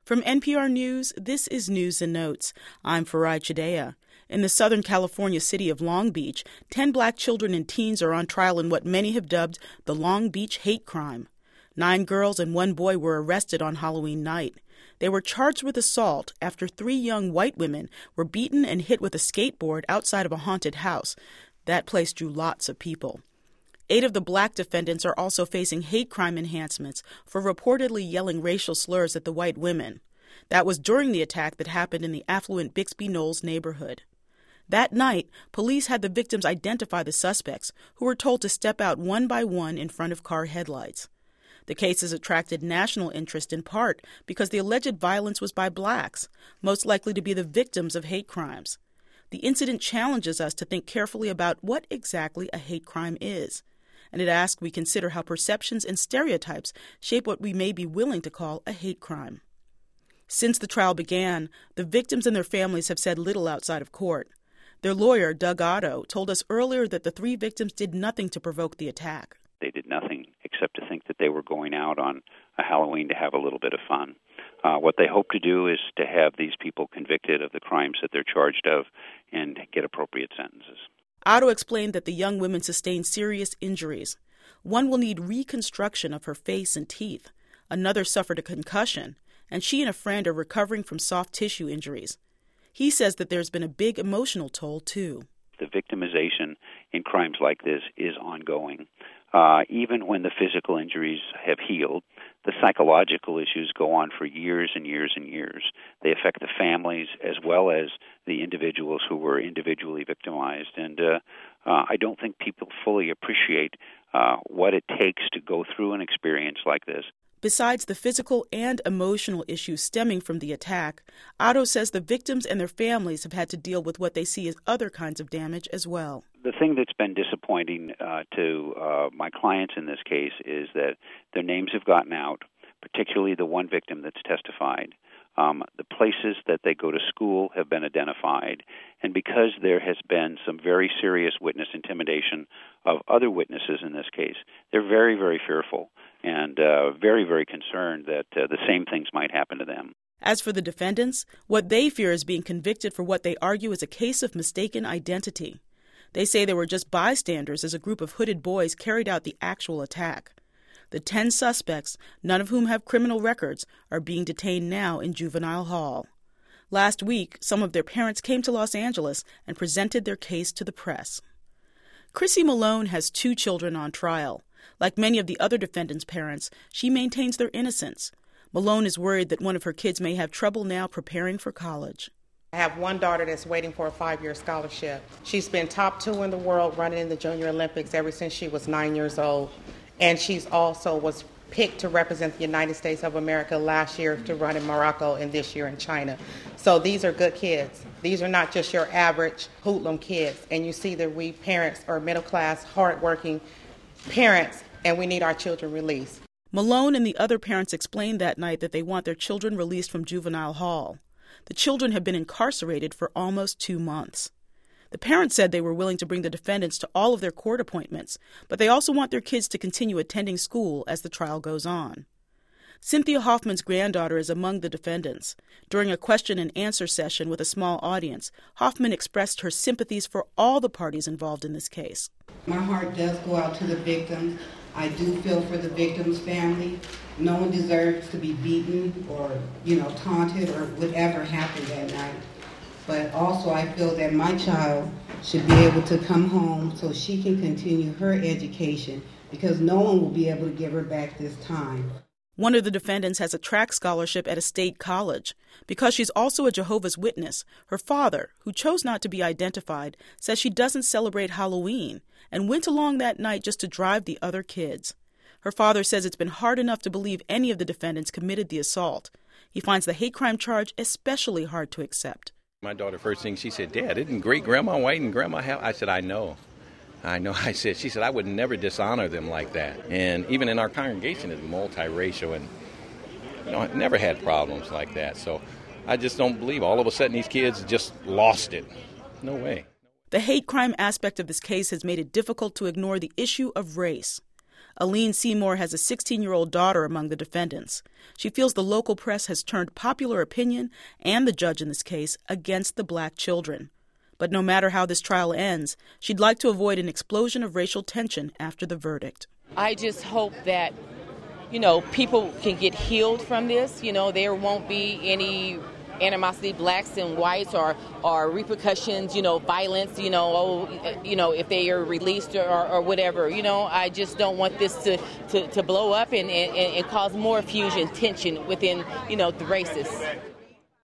From NPR News, this is News and Notes. I'm Farai Chideya. In the Southern California city of Long Beach, 10 black children and teens are on trial in what many have dubbed the Long Beach hate crime. 9 girls and 1 boy were arrested on Halloween night. They were charged with assault after 3 young white women were beaten and hit with a skateboard outside of a haunted house. That place drew lots of people. 8 of the black defendants are also facing hate crime enhancements for reportedly yelling racial slurs at the white women. That was during the attack that happened in the affluent Bixby Knolls neighborhood. That night, police had the victims identify the suspects, who were told to step out one by one in front of car headlights. The case has attracted national interest in part because the alleged violence was by blacks, most likely to be the victims of hate crimes. The incident challenges us to think carefully about what exactly a hate crime is. And it asks we consider how perceptions and stereotypes shape what we may be willing to call a hate crime. Since the trial began, the victims and their families have said little outside of court. Their lawyer, Doug Otto, told us earlier that the 3 victims did nothing to provoke the attack. They did nothing except to think that they were going out on a Halloween to have a little bit of fun. What they hope to do is to have these people convicted of the crimes that they're charged of and get appropriate sentences. Otto explained that the young women sustained serious injuries. One will need reconstruction of her face and teeth. Another suffered a concussion, and she and a friend are recovering from soft tissue injuries. He says that there's been a big emotional toll, too. The victimization in crimes like this is ongoing. Even when the physical injuries have healed, the psychological issues go on for years and years and years. They affect the families as well as the individuals who were individually victimized. And I don't think people fully appreciate what it takes to go through an experience like this. Besides the physical and emotional issues stemming from the attack, Otto says the victims and their families have had to deal with what they see as other kinds of damage as well. The thing that's been disappointing to my clients in this case is that their names have gotten out, particularly the one victim that's testified. The places that they go to school have been identified, and because there has been some very serious witness intimidation of other witnesses in this case, they're very, very fearful and very, very concerned that the same things might happen to them. As for the defendants, what they fear is being convicted for what they argue is a case of mistaken identity. They say they were just bystanders as a group of hooded boys carried out the actual attack. The 10 suspects, none of whom have criminal records, are being detained now in juvenile hall. Last week, some of their parents came to Los Angeles and presented their case to the press. Chrissy Malone has 2 children on trial. Like many of the other defendants' parents, she maintains their innocence. Malone is worried that one of her kids may have trouble now preparing for college. I have one daughter that's waiting for a 5-year scholarship. She's been top 2 in the world running in the Junior Olympics ever since she was 9 years old. And she's also was picked to represent the United States of America last year to run in Morocco and this year in China. So these are good kids. These are not just your average hoodlum kids. And you see that we parents are middle class, hardworking parents, and we need our children released. Malone and the other parents explained that night that they want their children released from juvenile hall. The children have been incarcerated for almost 2 months. The parents said they were willing to bring the defendants to all of their court appointments, but they also want their kids to continue attending school as the trial goes on. Cynthia Hoffman's granddaughter is among the defendants. During a question-and-answer session with a small audience, Hoffman expressed her sympathies for all the parties involved in this case. My heart does go out to the victims. I do feel for the victim's family. No one deserves to be beaten or, taunted or whatever happened that night. But also I feel that my child should be able to come home so she can continue her education because no one will be able to give her back this time. One of the defendants has a track scholarship at a state college. Because she's also a Jehovah's Witness, her father, who chose not to be identified, says she doesn't celebrate Halloween and went along that night just to drive the other kids. Her father says it's been hard enough to believe any of the defendants committed the assault. He finds the hate crime charge especially hard to accept. My daughter, first thing she said, "Dad, isn't great-grandma white and grandma have?" I said, I know. She said, I would never dishonor them like that. And even in our congregation, it's multiracial and, I never had problems like that. So I just don't believe all of a sudden these kids just lost it. No way. The hate crime aspect of this case has made it difficult to ignore the issue of race. Aline Seymour has a 16-year-old daughter among the defendants. She feels the local press has turned popular opinion and the judge in this case against the black children. But no matter how this trial ends, she'd like to avoid an explosion of racial tension after the verdict. I just hope that, people can get healed from this. There won't be any animosity, blacks and whites, or repercussions, violence, if they are released or whatever. I just don't want this to blow up and cause more fusion, tension within, the races.